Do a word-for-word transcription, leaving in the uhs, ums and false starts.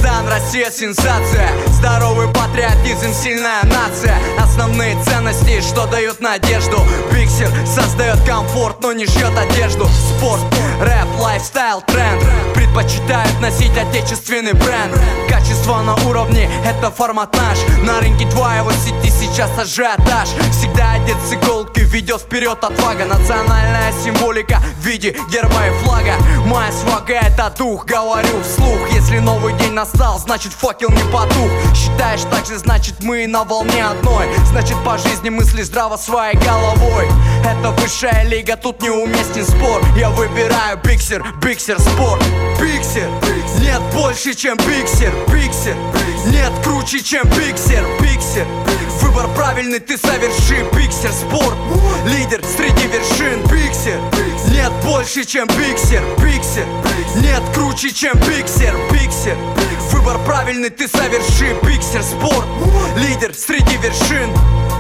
Казахстан, Россия сенсация. Здоровый патриотизм, сильная нация. Основные ценности, что дают надежду. Пиксель создает комфорт, но не шьет одежду. Спорт, рэп, лайфстайл, тренд. Предпочитают носить отечественный бренд. Качество на уровне, это формат наш. На рынке твоего сети сейчас ажиотаж. Всегда одет с иголки, ведет вперед отвага. Национальная символика в виде герба и флага. Моя свага это дух, говорю вслух. Если новый день настал, значит факел не потух. Считаешь так же, значит мы на волне одной. Значит по жизни мысли здраво своей головой. Это высшая лига, тут неуместен спор. Я выбираю биксер, биксер спорт. Биксер, нет больше чем биксер. Биксер, нет круче чем биксер. Биксер, выбор правильный ты соверши. Биксер спорт, лидер среди вершин. Биксер, нет больше чем биксер. Биксер, нет круче чем биксер. Биксер, выбор правильный ты соверши. Биксер спорт, лидер среди вершин.